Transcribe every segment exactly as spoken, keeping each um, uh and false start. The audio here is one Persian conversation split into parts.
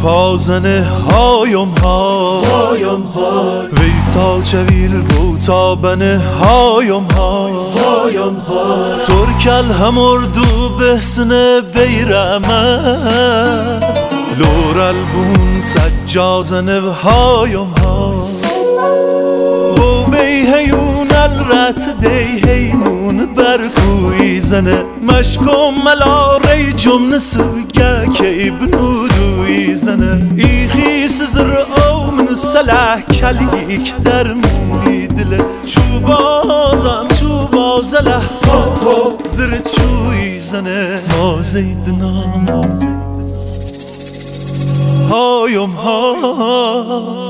پازنه هایم ها هایم ها وی تا چویل و تا بنه هایم ها هایم ها ترکل همردو بسنه بیرمه لورل بون سجازنه هایم ها بو بی هیون الرت دی هیمون برکوی زنه مشکم ملا ری جمن سوگه که بنودوی زنه ایخی سزر او من سلح کلیک در موی دله چوبازم چوبازله زر چوی زنه ما زیدنا هایم ها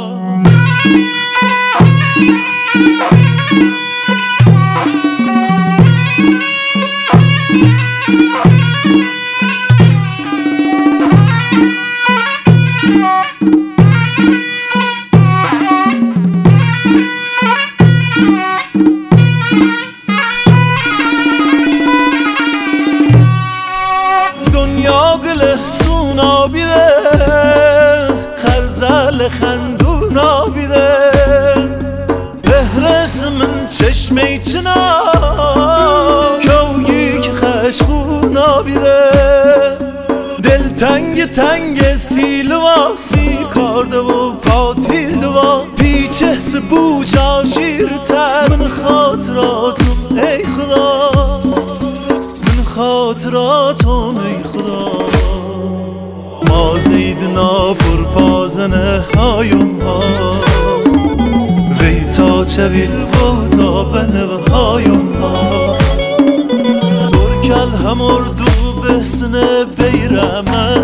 دنیا گله سونا بیده خرزل خندونا بیده بهرس من چشمی چنا کوگی که خشخونا بیده دل تنگ تنگ سیلوا سی کارده و پاتیل و پیچه سبو جاشیرتر من خاطراتم ای خدا من خاطراتم ای خدا ما زیدنا پرپازنه هایم ها وی تا چویل و تا بنه و هایم ها ترکل همردو بسنه بیرمه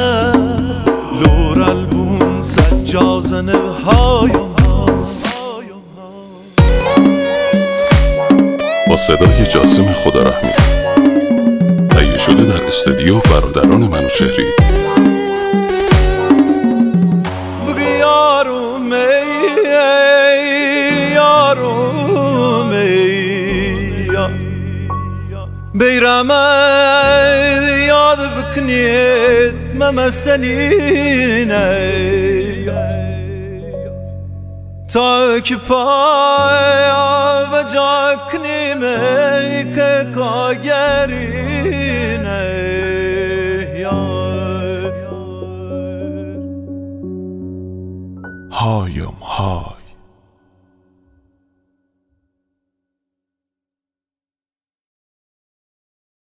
لورل بون سجازنه و هایم ها با صدای جاسم خدارحمی تهیه شده در استودیو برادران منوچهری. بگی یاروم ای یاروم ای بیرمه یاد بکنید ممسنینه تا که پای و جا کنیمه که کاگرینه هایم های